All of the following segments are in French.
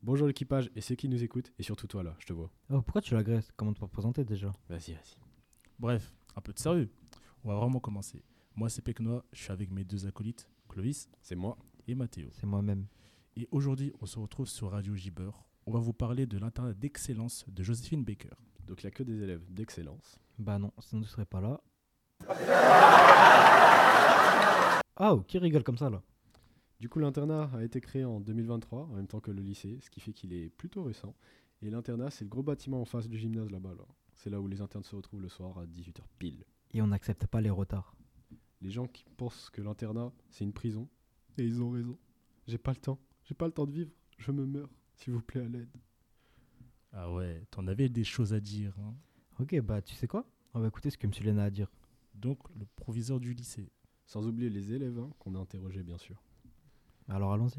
Bonjour l'équipage et ceux qui nous écoutent, et surtout toi là, je te vois. Oh, pourquoi tu l'agresses? Comment te présenter déjà? Vas-y. Bref, un peu de sérieux. On va vraiment commencer. Moi, c'est Peknoa, je suis avec mes deux acolytes, Clovis C'est moi. et Mathéo. C'est moi-même. Et aujourd'hui, on se retrouve sur Radio Gibber. On va vous parler de l'internat d'excellence de Joséphine Baker. Donc il n'y a que des élèves d'excellence. Bah non, sinon tu serais pas là. Ah, qui rigole comme ça là? Du coup l'internat a été créé en 2023, en même temps que le lycée, ce qui fait qu'il est plutôt récent. Et l'internat c'est le gros bâtiment en face du gymnase là-bas. Là. C'est là où les internes se retrouvent le soir à 18h pile. Et on n'accepte pas les retards. Les gens qui pensent que l'internat c'est une prison, et ils ont raison. J'ai pas le temps de vivre, je me meurs, s'il vous plaît à l'aide. Ah ouais, t'en avais des choses à dire. Hein. Ok, bah tu sais quoi? On va écouter ce que M. Lena a à dire. Donc, le proviseur du lycée. Sans oublier les élèves qu'on a interrogés bien sûr. Alors allons-y.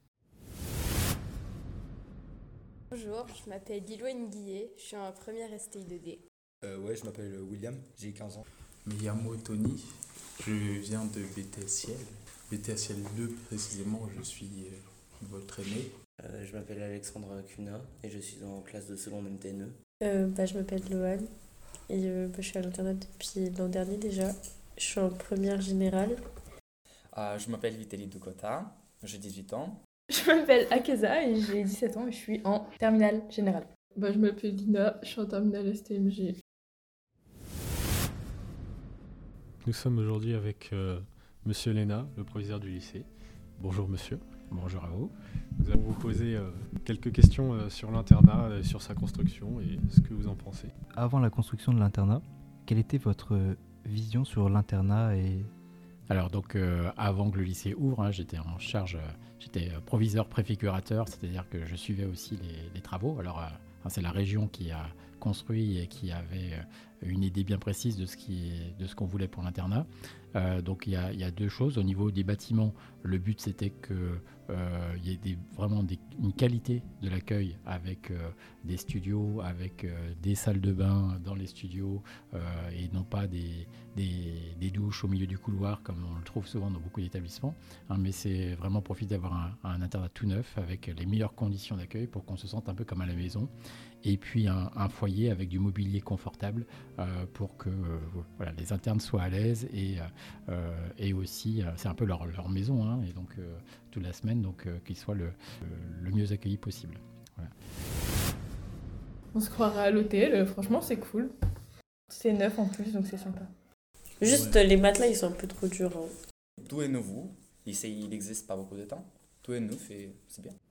Bonjour, je m'appelle Liloine Guillet, je suis en première STI 2D. Ouais, je m'appelle William, j'ai 15 ans. Miyamo Tony, je viens de BTSL. BTSL 2 précisément, je suis votre aîné. Je m'appelle Alexandre Cuna et je suis en classe de seconde MTNE. Je m'appelle Loane et je suis à l'internat depuis l'an dernier déjà. Je suis en première générale. Je m'appelle Vitaly Dukota, j'ai 18 ans. Je m'appelle Akeza et j'ai 17 ans et je suis en terminale générale. Je m'appelle Lina, je suis en terminale STMG. Nous sommes aujourd'hui avec Monsieur Lena, le proviseur du lycée. Bonjour monsieur. Bonjour à vous. Nous allons vous poser quelques questions sur l'internat, sur sa construction et ce que vous en pensez. Avant la construction de l'internat, quelle était votre vision sur l'internat et... Alors donc avant que le lycée ouvre, j'étais en charge, j'étais proviseur préfigurateur, c'est-à-dire que je suivais aussi les travaux. Alors c'est la région qui a construit et qui avait une idée bien précise de ce qu'on voulait pour l'internat. Donc il y a deux choses. Au niveau des bâtiments, le but c'était que il y ait vraiment une qualité de l'accueil avec des studios, avec des salles de bain dans les studios et non pas des douches au milieu du couloir comme on le trouve souvent dans beaucoup d'établissements. Mais c'est vraiment profiter d'avoir un internat tout neuf avec les meilleures conditions d'accueil pour qu'on se sente un peu comme à la maison. Et puis un foyer avec du mobilier confortable pour que les internes soient à l'aise et aussi c'est un peu leur maison et donc toute la semaine donc qu'ils soient le mieux accueillis possible. Voilà. On se croirait à l'hôtel, franchement c'est cool. C'est neuf en plus donc c'est sympa. Juste les matelas ils sont un peu trop durs. Tout est nouveau, il n'existe pas beaucoup de temps. Tout est neuf et c'est bien.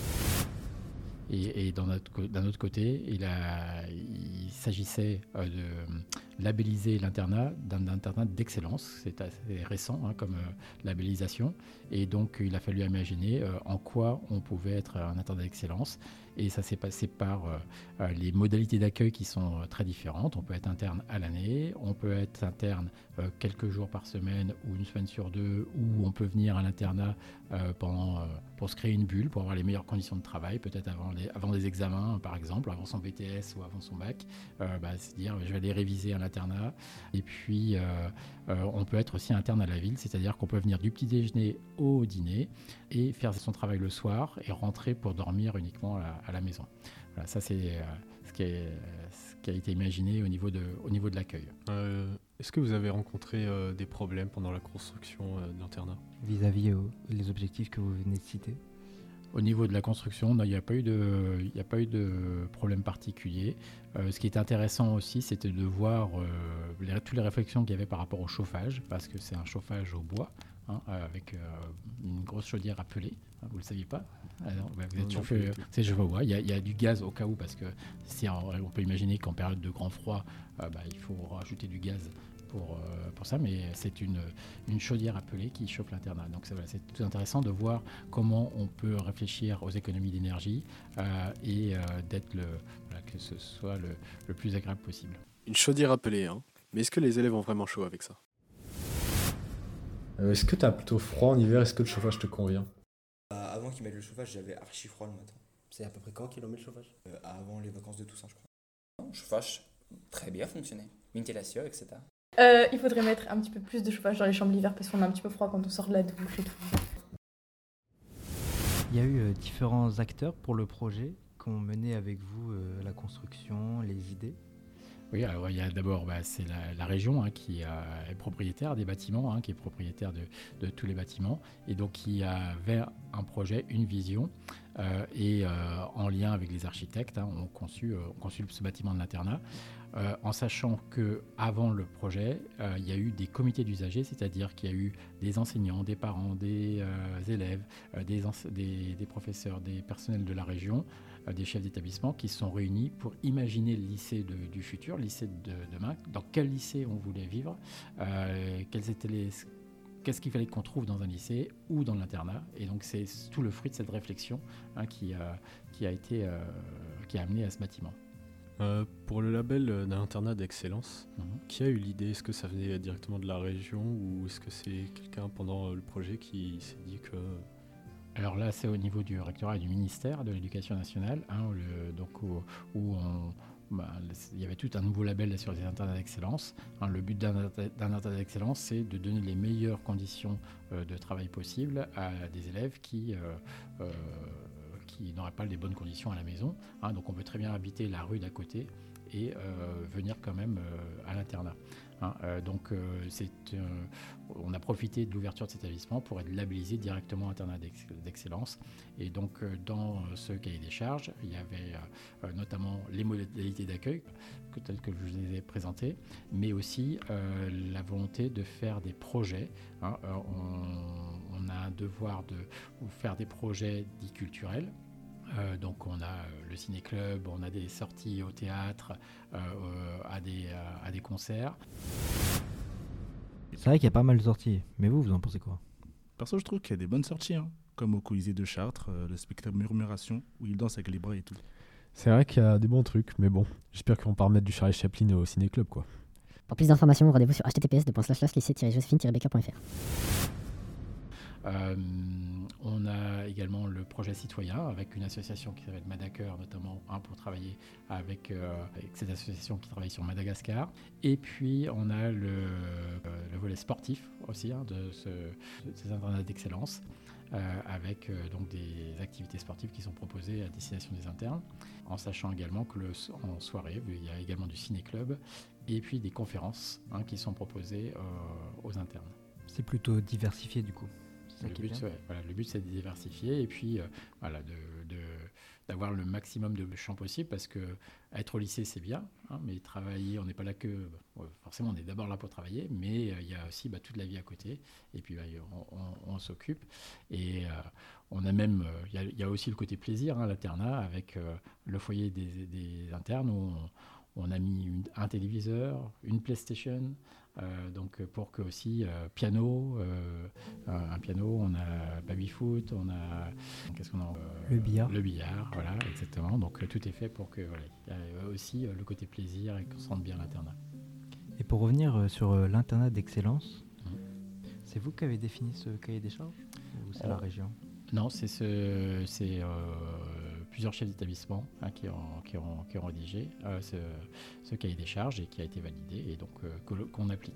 Et d'un autre côté, il s'agissait de labelliser l'internat d'un internat d'excellence. C'est assez récent comme labellisation. Et donc, il a fallu imaginer en quoi on pouvait être un internat d'excellence. Et ça s'est passé par les modalités d'accueil qui sont très différentes. On peut être interne à l'année, on peut être interne quelques jours par semaine ou une semaine sur deux, ou on peut venir à l'internat pour se créer une bulle, pour avoir les meilleures conditions de travail, peut-être avant des examens par exemple, avant son BTS ou avant son bac, c'est dire je vais aller réviser à l'internat. Et puis on peut être aussi interne à la ville, c'est-à-dire qu'on peut venir du petit déjeuner au dîner et faire son travail le soir et rentrer pour dormir uniquement à la maison. Voilà, ça c'est ce qui a été imaginé au niveau de l'accueil. Est-ce que vous avez rencontré des problèmes pendant la construction de l'internat vis-à-vis les objectifs que vous venez de citer? Au niveau de la construction, il n'y a pas eu de problème particulier. Ce qui est intéressant aussi, c'était de voir toutes les réflexions qu'il y avait par rapport au chauffage, parce que c'est un chauffage au bois, avec une grosse chaudière à peler. Vous ne le saviez pas? Vous êtes chauffé, c'est chauffé au bois. Il y a du gaz au cas où, parce que on peut imaginer qu'en période de grand froid, il faut rajouter du gaz pour ça, mais c'est une chaudière à peler qui chauffe l'internat. Donc c'est tout intéressant de voir comment on peut réfléchir aux économies d'énergie et que ce soit le plus agréable possible. Une chaudière à peler, mais est-ce que les élèves ont vraiment chaud avec ça? Est-ce que tu as plutôt froid en hiver? Est-ce que le chauffage te convient? Avant qu'ils mettent le chauffage, j'avais archi froid le matin. C'est à peu près quand qu'ils ont mis le chauffage? Avant les vacances de Toussaint, je crois. Le chauffage, très bien fonctionné. Ventilation, etc. Il faudrait mettre un petit peu plus de chauffage dans les chambres l'hiver parce qu'on a un petit peu froid quand on sort de la douche et tout. Il y a eu différents acteurs pour le projet qui ont mené avec vous la construction, les idées. Oui, alors il y a d'abord, c'est la région qui est propriétaire des bâtiments, qui est propriétaire de tous les bâtiments, et donc qui avait un projet, une vision, et en lien avec les architectes, ont conçu ce bâtiment de l'internat, en sachant qu'avant le projet, il y a eu des comités d'usagers, c'est-à-dire qu'il y a eu des enseignants, des parents, des élèves, des professeurs, des personnels de la région, des chefs d'établissement qui se sont réunis pour imaginer le lycée du futur, le lycée de demain, dans quel lycée on voulait vivre, qu'est-ce qu'il fallait qu'on trouve dans un lycée ou dans l'internat. Et donc c'est tout le fruit de cette réflexion qui a amené à ce bâtiment. Pour le label d'un internat d'excellence, qui a eu l'idée? Est-ce que ça venait directement de la région ou est-ce que c'est quelqu'un pendant le projet qui s'est dit que... Alors là, c'est au niveau du rectorat et du ministère de l'Éducation nationale, où il y avait tout un nouveau label sur les internats d'excellence. Le but d'un internat d'excellence, c'est de donner les meilleures conditions de travail possibles à des élèves qui n'auraient pas les bonnes conditions à la maison. Donc on peut très bien habiter la rue d'à côté et venir quand même à l'internat. On a profité de l'ouverture de cet établissement pour être labellisé directement internat d'excellence. Et donc, dans ce cahier des charges, il y avait notamment les modalités d'accueil, telles que je vous les ai présentées, mais aussi la volonté de faire des projets. On a un devoir de faire des projets dits culturels. Donc on a le ciné-club, on a des sorties au théâtre, à des concerts. C'est vrai qu'il y a pas mal de sorties, mais vous en pensez quoi? Perso, je trouve qu'il y a des bonnes sorties, comme au Colisée de Chartres, le spectacle Murmuration, où il danse avec les bras et tout. C'est vrai qu'il y a des bons trucs, mais bon, j'espère qu'on va remettre du Charlie Chaplin au ciné-club, quoi. Pour plus d'informations, rendez-vous sur https://lycée-joséphine-becker.fr. On a également le projet citoyen avec une association qui s'appelle Madacker, notamment pour travailler avec cette association qui travaille sur Madagascar. Et puis on a le volet sportif aussi de ces internats d'excellence avec donc des activités sportives qui sont proposées à destination des internes, en sachant également que en soirée, il y a également du ciné-club et puis des conférences qui sont proposées aux internes. C'est plutôt diversifié du coup. Le but, c'est de diversifier et puis d'avoir le maximum de champs possible, parce que être au lycée, c'est bien, mais travailler, on n'est pas là que... forcément, on est d'abord là pour travailler, mais il y a aussi toute la vie à côté, et puis on s'occupe. Et on a même... Il y a aussi le côté plaisir, l'internat, avec le foyer des internes, où on a mis un téléviseur, une PlayStation... donc pour que aussi piano, un piano, on a baby-foot, on a le billard. Le billard, voilà, exactement. Donc tout est fait pour que il y a aussi le côté plaisir et qu'on se sente bien à l'internat. Et pour revenir sur l'internat d'excellence, c'est vous qui avez défini ce cahier des charges ou c'est la région? Non, c'est plusieurs chefs d'établissement qui ont rédigé ce cahier des charges et qui a été validé et donc qu'on applique.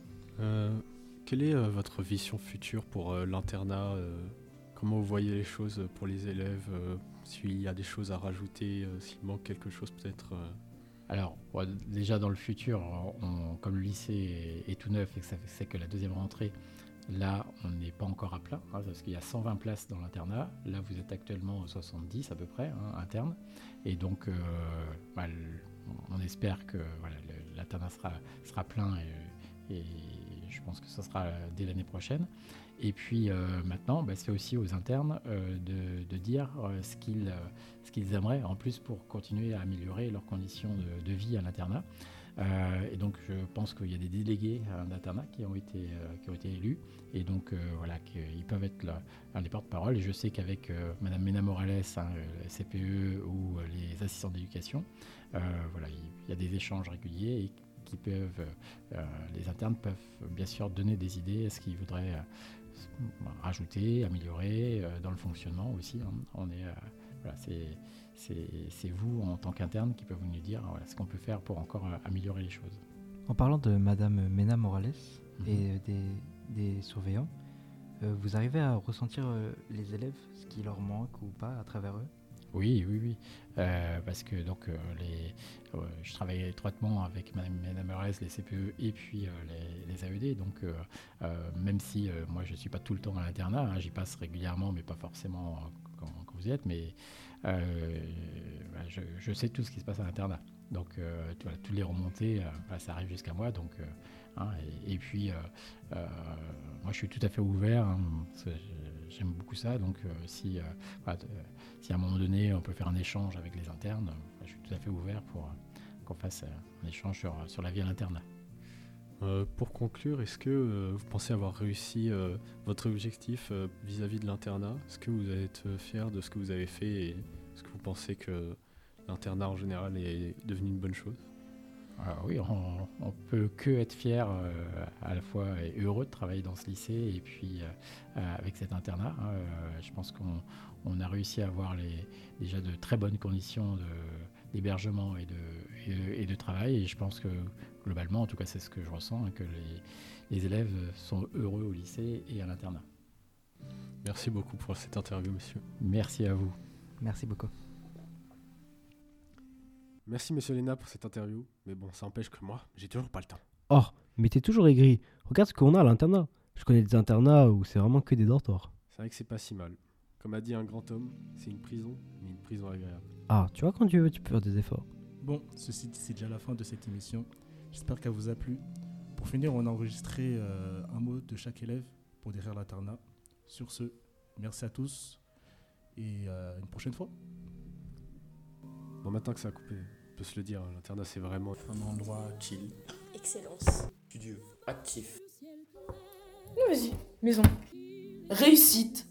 Quelle est votre vision future pour l'internat? Comment vous voyez les choses pour les élèves? S'il y a des choses à rajouter, s'il manque quelque chose peut-être Alors, déjà dans le futur, comme le lycée est tout neuf et que ça fait que la deuxième rentrée, là, on n'est pas encore à plein, parce qu'il y a 120 places dans l'internat. Là, vous êtes actuellement 70 à peu près, internes. Et donc, on espère que l'internat sera plein et je pense que ça sera dès l'année prochaine. Et puis maintenant, c'est aussi aux internes de dire ce qu'ils aimeraient en plus pour continuer à améliorer leurs conditions de vie à l'internat. Et donc je pense qu'il y a des délégués d'internat qui ont été élus et donc qu'ils peuvent être les porte-parole. Et je sais qu'avec Madame Mena Morales, le CPE ou les assistants d'éducation, il y a des échanges réguliers et qui peuvent, les internes peuvent bien sûr donner des idées à ce qu'ils voudraient rajouter, améliorer dans le fonctionnement aussi. C'est vous, en tant qu'interne, qui peut vous nous dire ce qu'on peut faire pour encore améliorer les choses. En parlant de Madame Mena Morales et des surveillants, Vous arrivez à ressentir les élèves, ce qui leur manque ou pas à travers eux? Oui, oui, oui. Parce que donc, je travaille étroitement avec Madame Eurès, les CPE et puis les AED. Donc, même si moi je ne suis pas tout le temps à l'internat, hein, j'y passe régulièrement, mais pas forcément quand vous y êtes. Mais je sais tout ce qui se passe à l'internat. Donc, toutes les remontées, ça arrive jusqu'à moi. Donc, et puis, moi je suis tout à fait ouvert. Hein, parce que j'aime beaucoup ça. Donc, si à un moment donné on peut faire un échange avec les internes, je suis tout à fait ouvert pour qu'on fasse un échange sur la vie à l'internat. Pour conclure, est-ce que vous pensez avoir réussi votre objectif vis-à-vis de l'internat? Est-ce que vous êtes fier de ce que vous avez fait et est-ce que vous pensez que l'internat en général est devenu une bonne chose? Oui, on peut que être fier à la fois et heureux de travailler dans ce lycée et puis avec cet internat. Je pense qu'on a réussi à avoir déjà de très bonnes conditions d'hébergement et de travail, et je pense que globalement, en tout cas c'est ce que je ressens, que les élèves sont heureux au lycée et à l'internat. Merci beaucoup pour cette interview, monsieur. Merci à vous. Merci beaucoup. Merci monsieur Léna pour cette interview, mais bon, ça empêche que moi, j'ai toujours pas le temps. Oh, mais t'es toujours aigri. Regarde ce qu'on a à l'internat. Je connais des internats où c'est vraiment que des dortoirs. C'est vrai que c'est pas si mal. Comme a dit un grand homme, c'est une prison, mais une prison agréable. Ah, tu vois, quand tu veux, tu peux faire des efforts. Bon, ceci dit, c'est déjà la fin de cette émission. J'espère qu'elle vous a plu. Pour finir, on a enregistré un mot de chaque élève pour décrire l'internat. Sur ce, merci à tous et une prochaine fois. Bon, maintenant que ça a coupé, on peut se le dire, l'internat c'est vraiment un endroit chill. Excellence. Studieux. Actif. Vas-y, maison. Réussite.